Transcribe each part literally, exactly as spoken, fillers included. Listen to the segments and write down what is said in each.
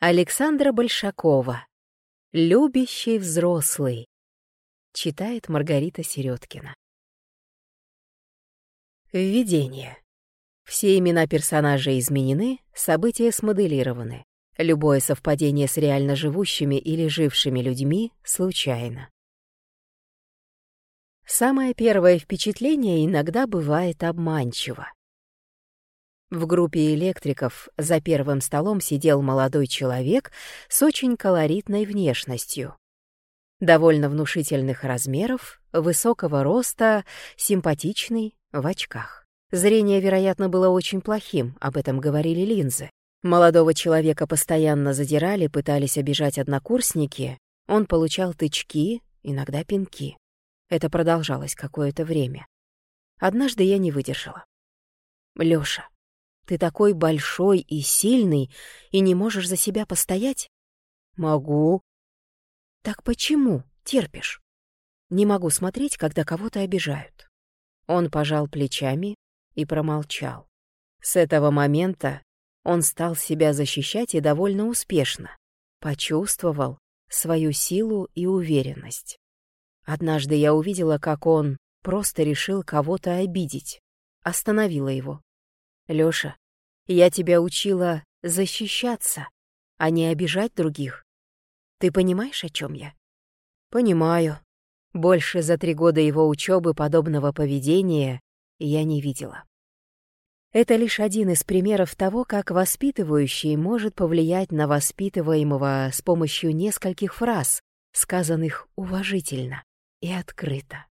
Александра Большакова. «Любящий взрослый». Читает Маргарита Середкина. Введение. Все имена персонажей изменены, события смоделированы. Любое совпадение с реально живущими или жившими людьми случайно. Самое первое впечатление иногда бывает обманчиво. В группе электриков за первым столом сидел молодой человек с очень колоритной внешностью. Довольно внушительных размеров, высокого роста, симпатичный, в очках. Зрение, вероятно, было очень плохим, об этом говорили линзы. Молодого человека постоянно задирали, пытались обижать однокурсники, он получал тычки, иногда пинки. Это продолжалось какое-то время. Однажды я не выдержала. «Лёша, ты такой большой и сильный, и не можешь за себя постоять?» «Могу». «Так почему терпишь?» «Не могу смотреть, когда кого-то обижают». Он пожал плечами и промолчал. С этого момента он стал себя защищать и довольно успешно. Почувствовал свою силу и уверенность. Однажды я увидела, как он просто решил кого-то обидеть. Остановила его. «Лёша, я тебя учила защищаться, а не обижать других. Ты понимаешь, о чем я?» «Понимаю». Больше за три года его учебы подобного поведения я не видела. Это лишь один из примеров того, как воспитывающий может повлиять на воспитываемого с помощью нескольких фраз, сказанных уважительно и открыто.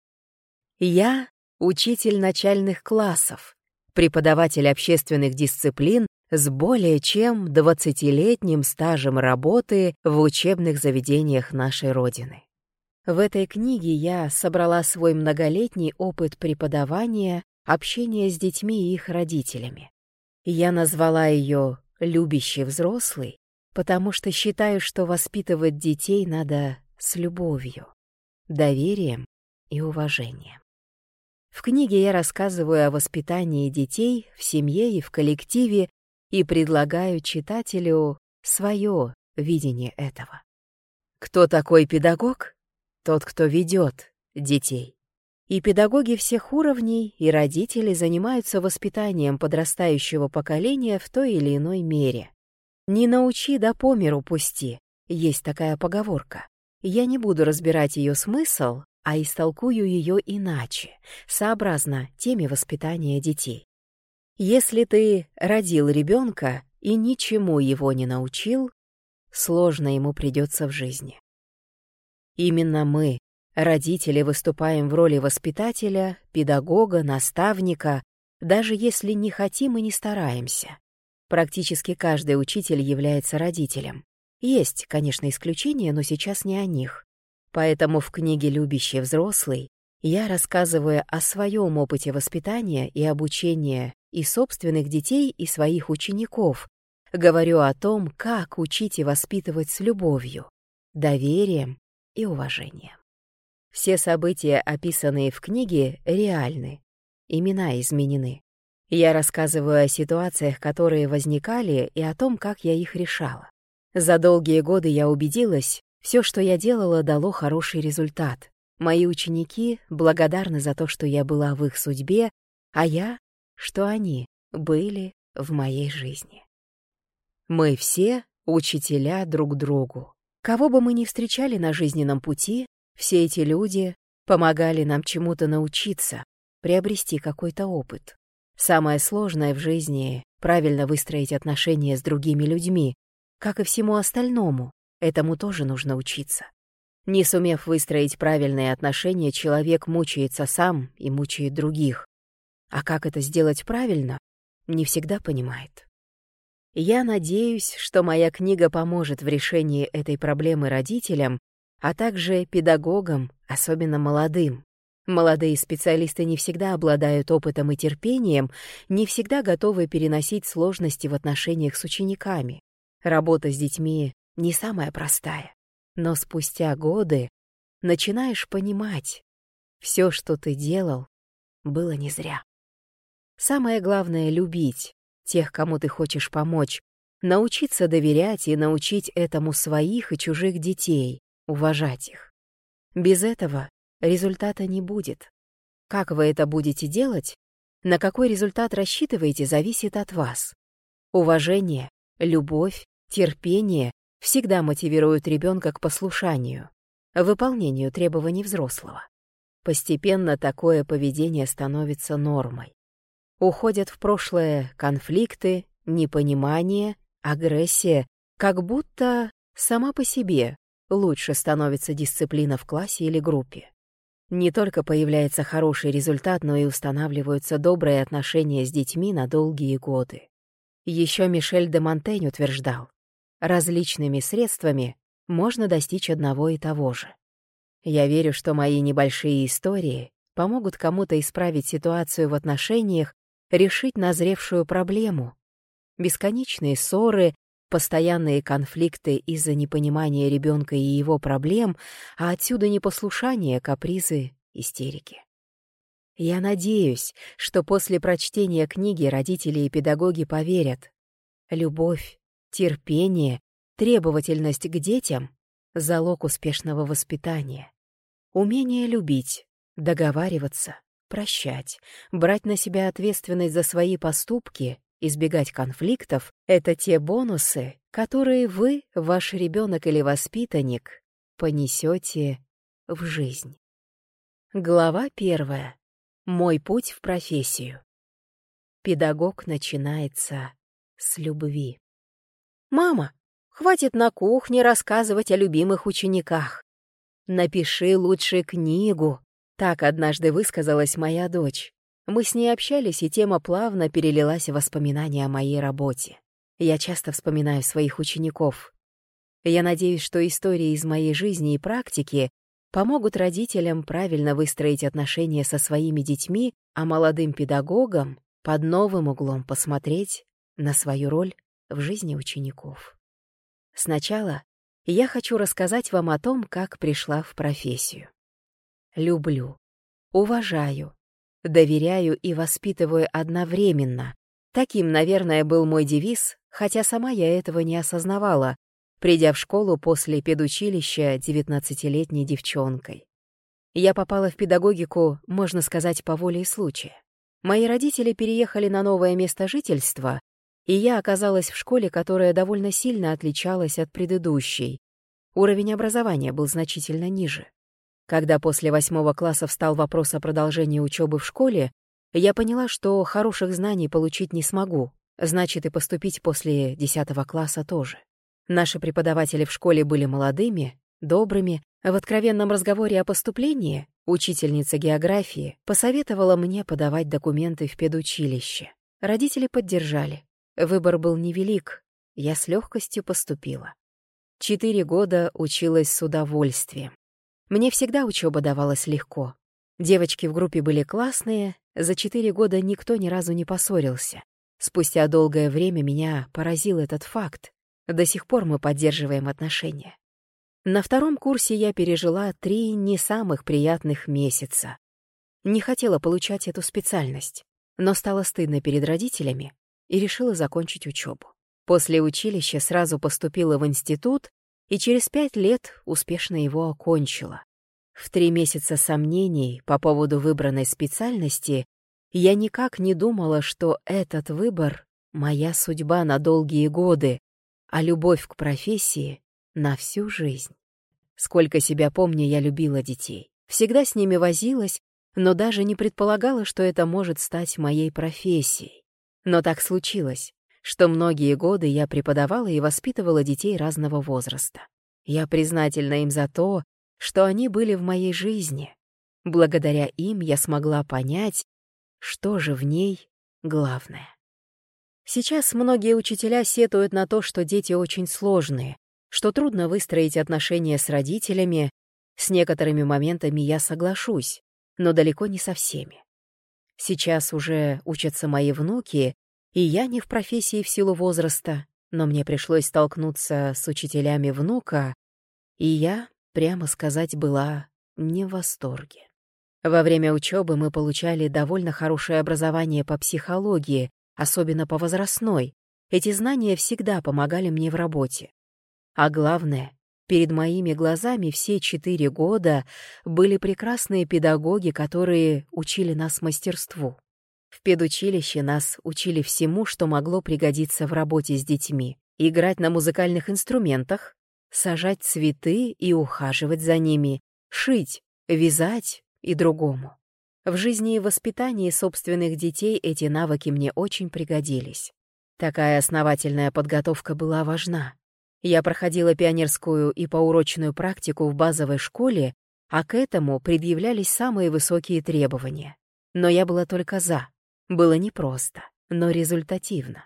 Я — учитель начальных классов, преподаватель общественных дисциплин с более чем двадцатилетним стажем работы в учебных заведениях нашей Родины. В этой книге я собрала свой многолетний опыт преподавания, общения с детьми и их родителями. Я назвала ее «Любящий взрослый», потому что считаю, что воспитывать детей надо с любовью, доверием и уважением. В книге я рассказываю о воспитании детей в семье и в коллективе и предлагаю читателю свое видение этого. Кто такой педагог? Тот, кто ведет детей. И педагоги всех уровней, и родители занимаются воспитанием подрастающего поколения в той или иной мере. «Не научи, да по миру пусти» — есть такая поговорка. Я не буду разбирать ее смысл, а истолкую ее иначе, сообразно теме воспитания детей. Если ты родил ребенка и ничему его не научил, сложно ему придется в жизни. Именно мы, родители, выступаем в роли воспитателя, педагога, наставника, даже если не хотим и не стараемся. Практически каждый учитель является родителем. Есть, конечно, исключения, но сейчас не о них. Поэтому в книге «Любящий взрослый» я рассказываю о своем опыте воспитания и обучения и собственных детей, и своих учеников. Говорю о том, как учить и воспитывать с любовью, доверием и уважением. Все события, описанные в книге, реальны. Имена изменены. Я рассказываю о ситуациях, которые возникали, и о том, как я их решала. За долгие годы я убедилась, все, что я делала, дало хороший результат. Мои ученики благодарны за то, что я была в их судьбе, а я, что они были в моей жизни. Мы все учителя друг другу. Кого бы мы ни встречали на жизненном пути, все эти люди помогали нам чему-то научиться, приобрести какой-то опыт. Самое сложное в жизни — правильно выстроить отношения с другими людьми. Как и всему остальному, этому тоже нужно учиться. Не сумев выстроить правильные отношения, человек мучается сам и мучает других. А как это сделать правильно, не всегда понимает. Я надеюсь, что моя книга поможет в решении этой проблемы родителям, а также педагогам, особенно молодым. Молодые специалисты не всегда обладают опытом и терпением, не всегда готовы переносить сложности в отношениях с учениками. Работа с детьми не самая простая, но спустя годы начинаешь понимать, все, что ты делал, было не зря. Самое главное — любить тех, кому ты хочешь помочь, Научиться доверять и научить этому своих и чужих детей, уважать их. Без этого результата не будет. Как вы это будете делать, на какой результат рассчитываете, зависит от вас. Уважение, любовь, терпение всегда мотивируют ребенка к послушанию, выполнению требований взрослого. Постепенно такое поведение становится нормой. Уходят в прошлое конфликты, непонимание, агрессия, как будто сама по себе лучше становится дисциплина в классе или группе. Не только появляется хороший результат, но и устанавливаются добрые отношения с детьми на долгие годы. Еще Мишель де Монтень утверждал, различными средствами можно достичь одного и того же. Я верю, что мои небольшие истории помогут кому-то исправить ситуацию в отношениях, решить назревшую проблему. Бесконечные ссоры, постоянные конфликты из-за непонимания ребенка и его проблем, а отсюда непослушание, капризы, истерики. Я надеюсь, что после прочтения книги родители и педагоги поверят. Любовь, терпение, требовательность к детям — залог успешного воспитания. Умение любить, договариваться, прощать, брать на себя ответственность за свои поступки, избегать конфликтов — это те бонусы, которые вы, ваш ребенок или воспитанник, понесете в жизнь. Глава первая. Мой путь в профессию. Педагог начинается с любви. «Мама, хватит на кухне рассказывать о любимых учениках. Напиши лучше книгу», — так однажды высказалась моя дочь. Мы с ней общались, и тема плавно перелилась в воспоминания о моей работе. Я часто вспоминаю своих учеников. Я надеюсь, что истории из моей жизни и практики помогут родителям правильно выстроить отношения со своими детьми, а молодым педагогам под новым углом посмотреть на свою роль в жизни учеников. Сначала я хочу рассказать вам о том, как пришла в профессию. Люблю, уважаю, доверяю и воспитываю одновременно. Таким, наверное, был мой девиз, хотя сама я этого не осознавала, придя в школу после педучилища девятнадцатилетней девчонкой. Я попала в педагогику, можно сказать, по воле и случая. Мои родители переехали на новое место жительства, и я оказалась в школе, которая довольно сильно отличалась от предыдущей. Уровень образования был значительно ниже. Когда после восьмого класса встал вопрос о продолжении учебы в школе, я поняла, что хороших знаний получить не смогу, значит, и поступить после десятого класса тоже. Наши преподаватели в школе были молодыми, добрыми, а в откровенном разговоре о поступлении учительница географии посоветовала мне подавать документы в педучилище. Родители поддержали. Выбор был невелик, я с легкостью поступила. Четыре года училась с удовольствием. Мне всегда учеба давалась легко. Девочки в группе были классные, за четыре года никто ни разу не поссорился. Спустя долгое время меня поразил этот факт. До сих пор мы поддерживаем отношения. На втором курсе я пережила три не самых приятных месяца. Не хотела получать эту специальность, но стало стыдно перед родителями и решила закончить учебу. После училища сразу поступила в институт и через пять лет успешно его окончила. В три месяца сомнений по поводу выбранной специальности я никак не думала, что этот выбор — моя судьба на долгие годы, а любовь к профессии — на всю жизнь. Сколько себя помню, я любила детей. Всегда с ними возилась, но даже не предполагала, что это может стать моей профессией. Но так случилось, что многие годы я преподавала и воспитывала детей разного возраста. Я признательна им за то, что они были в моей жизни. Благодаря им я смогла понять, что же в ней главное. Сейчас многие учителя сетуют на то, что дети очень сложные, что трудно выстроить отношения с родителями. С некоторыми моментами я соглашусь, но далеко не со всеми. Сейчас уже учатся мои внуки, и я не в профессии в силу возраста, но мне пришлось столкнуться с учителями внука, и я, прямо сказать, была не в восторге. Во время учебы мы получали довольно хорошее образование по психологии, особенно по возрастной, Эти знания всегда помогали мне в работе. А главное, перед моими глазами все четыре года были прекрасные педагоги, которые учили нас мастерству. В педучилище нас учили всему, что могло пригодиться в работе с детьми. Играть на музыкальных инструментах, сажать цветы и ухаживать за ними, шить, вязать и другому. В жизни и воспитании собственных детей эти навыки мне очень пригодились. Такая основательная подготовка была важна. Я проходила пионерскую и поурочную практику в базовой школе, а к этому предъявлялись самые высокие требования. Но я была только за. Было непросто, но результативно.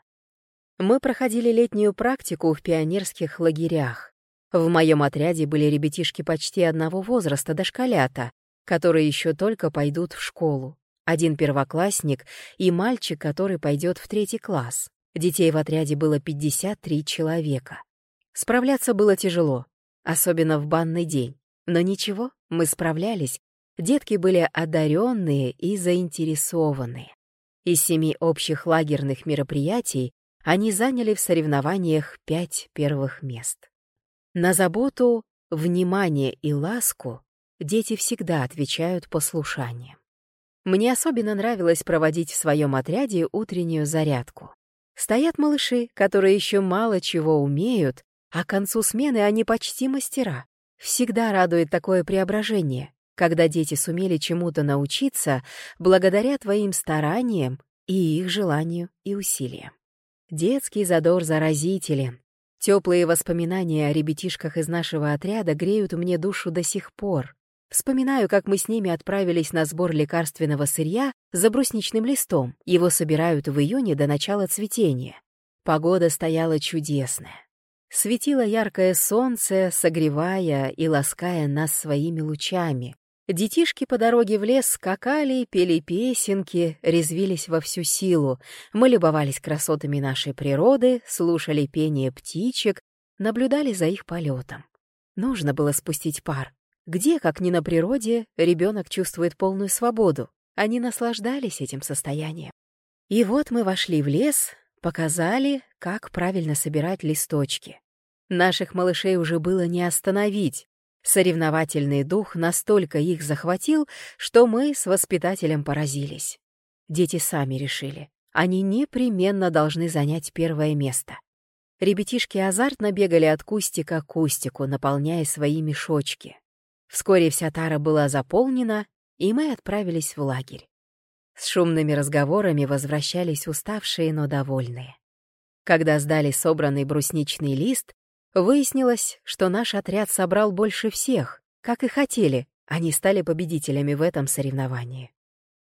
Мы проходили летнюю практику в пионерских лагерях. В моем отряде были ребятишки почти одного возраста, дошколята, которые еще только пойдут в школу. Один первоклассник и мальчик, который пойдет в третий класс. Детей в отряде было пятьдесят три человека. Справляться было тяжело, особенно в банный день. Но ничего, мы справлялись. Детки были одаренные и заинтересованные. Из семи общих лагерных мероприятий они заняли в соревнованиях пять первых мест. На заботу, внимание и ласку дети всегда отвечают послушанием. Мне особенно нравилось проводить в своем отряде утреннюю зарядку. Стоят малыши, которые еще мало чего умеют, а к концу смены они почти мастера. Всегда радует такое преображение, когда дети сумели чему-то научиться благодаря твоим стараниям и их желанию и усилиям. Детский задор заразителен. Теплые воспоминания о ребятишках из нашего отряда греют мне душу до сих пор. Вспоминаю, как мы с ними отправились на сбор лекарственного сырья за брусничным листом. Его собирают в июне до начала цветения. Погода стояла чудесная. Светило яркое солнце, согревая и лаская нас своими лучами. Детишки по дороге в лес скакали, пели песенки, резвились во всю силу. Мы любовались красотами нашей природы, слушали пение птичек, наблюдали за их полетом. Нужно было спустить пар. Где, как ни на природе, ребенок чувствует полную свободу. Они наслаждались этим состоянием. И вот мы вошли в лес, показали, как правильно собирать листочки. Наших малышей уже было не остановить. Соревновательный дух настолько их захватил, что мы с воспитателем поразились. Дети сами решили, они непременно должны занять первое место. Ребятишки азартно бегали от кустика к кустику, наполняя свои мешочки. Вскоре вся тара была заполнена, и мы отправились в лагерь. С шумными разговорами возвращались уставшие, но довольные. Когда сдали собранный брусничный лист, выяснилось, что наш отряд собрал больше всех. Как и хотели, они стали победителями в этом соревновании.